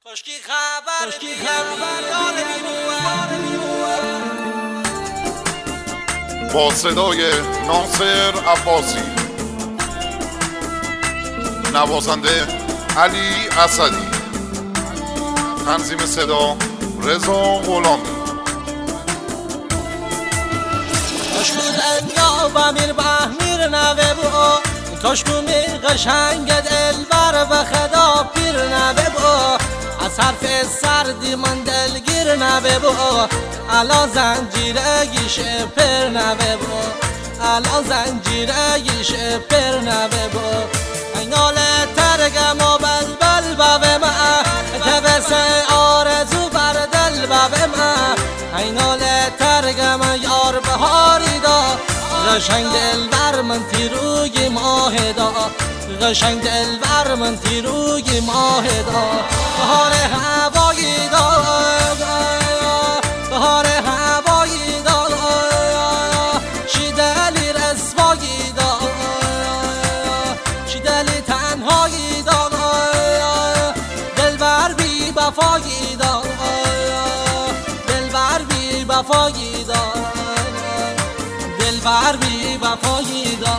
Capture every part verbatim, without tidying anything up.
خشکی خبر با صدای ناصر عباسی، نوازنده علی اسدی، تنظیم صدا رضا غلامی. کشکو دنیا و میر بهمیر نوه با کشکو میر قشنگ دلبر و خدا پیر نوه با از حرف سردی من دلگیر نوه با علا زنجیره گیشه پر نوه با علا زنجیره گیشه پر نوه با اینال ترگم و بلبل بابه ما تبس آرزو بر دل بابه ما اینال ترگم یار بهاری دا قشنگ دل بر من تیروگی ماه دا قشنگ دل بر من تیروگی ماه دا بهار هوایی دا بهار هوایی دا شیدلی رسوایی دا شیدلی تنهایی دا دل بر بی وفایی دا دل بر بی وفایی دا دل بر بی وفایی دا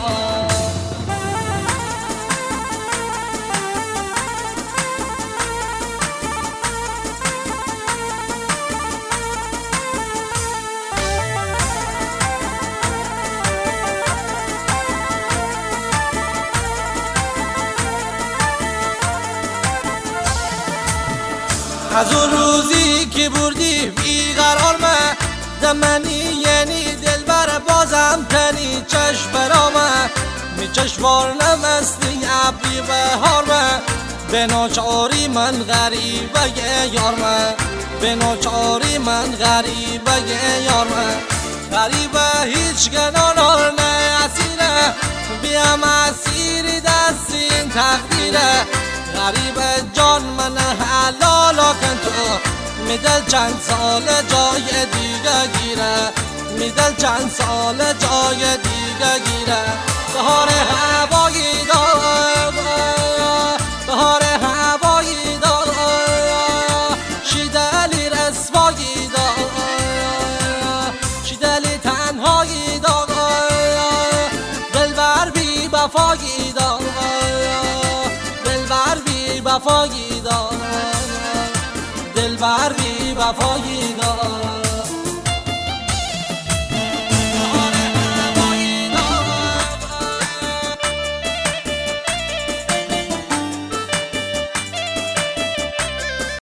از اون روزی که بردی بیقرار من دمنی یعنی دل بر بازم تنی چشم برامه می چشوار نمستی عبری بهار من به ناچاری من غریبه یار من به ناچاری من غریبه یار من غریبه هیچ گنانار نه اسیره بیم اسیری دستین تقدیره غریب جان من حلالا کن تو میدل چند سال جای دیگه گیره میدل چند سال جای دیگه گیره بهار هوایی دا بهار هوایی دا شیدلی رسوایی دا شیدلی تنهایی دا دل بر بی وفایی دا دل بر بی وفایی دا دل بر بی وفایی دا